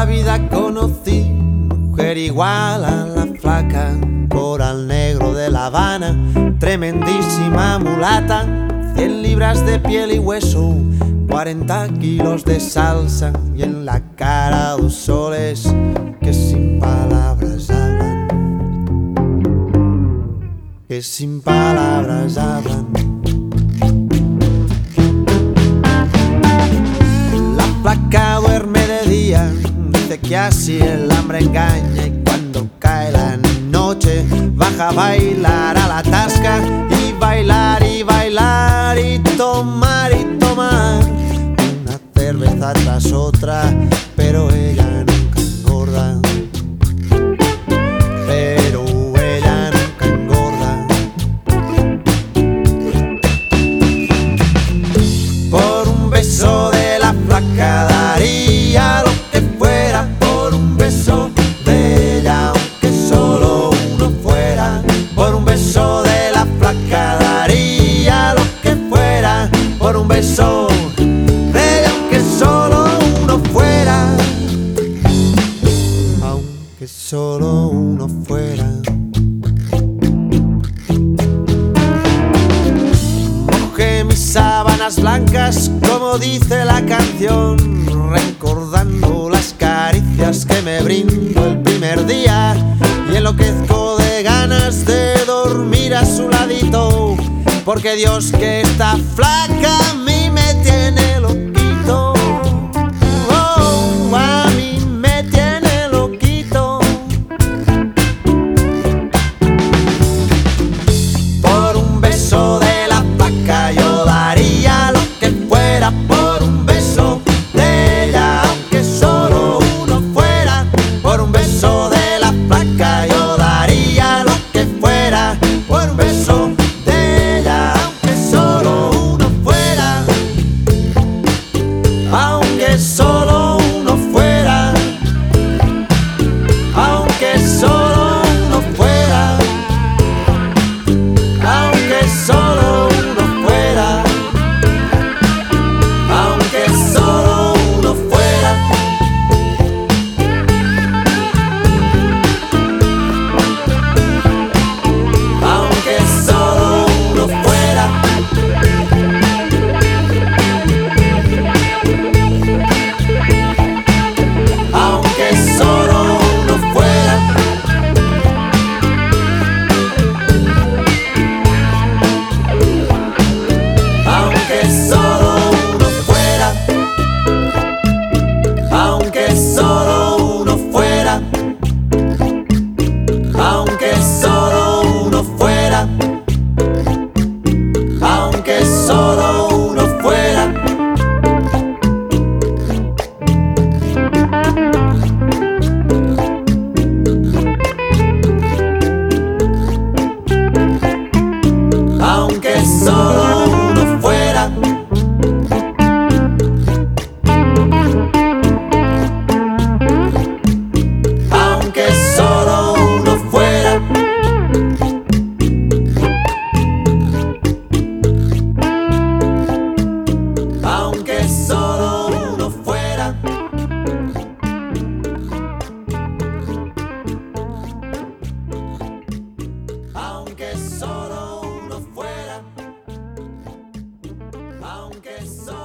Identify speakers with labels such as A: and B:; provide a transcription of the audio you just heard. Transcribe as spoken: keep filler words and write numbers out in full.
A: la vida conocí mujer igual a la flaca, coral negro de La Habana, tremendísima mulata, cien libras de piel y hueso, cuarenta kilos de salsa y en la cara dos soles que sin palabras hablan, que sin palabras hablan. La flaca duerme de día, dice que así el hambre engaña, y cuando cae la noche baja a bailar a la tasca, y bailar y bailar y tomar y tomar una cerveza tras otra, pero ella nunca engorda, pero ella nunca engorda. Por un beso de la flaca daría lo que fuera, por un beso de ella aunque solo uno fuera, por un beso de la flaca daría lo que fuera, por un beso de ella aunque solo uno fuera, aunque solo uno fuera. Mojé mis sábanas blancas como dice la canción, recordando las caricias que me brindó el primer día, y enloquezco de ganas de dormir a su ladito, porque Dios que está flaca a mí me tiene loquito, oh, a mí me tiene loquito. Por un beso de la flaca yo daría lo que fuera, por un beso de ella aunque solo uno fuera, por un beso de la flaca yo daría lo que fuera, por un beso de ella aunque solo uno fuera, aunque solo uno fuera, aunque solo uno fuera, aunque solo uno fuera, aunque solo uno fuera. Aunque solo uno fuera, aunque solo uno fuera, aunque solo uno fuera, aunque solo uno fuera, aunque solo uno fuera, aunque solo uno fuera. Aunque solo uno fuera, aunque solo uno fuera, aunque solo uno fuera, aunque solo uno fuera, aunque solo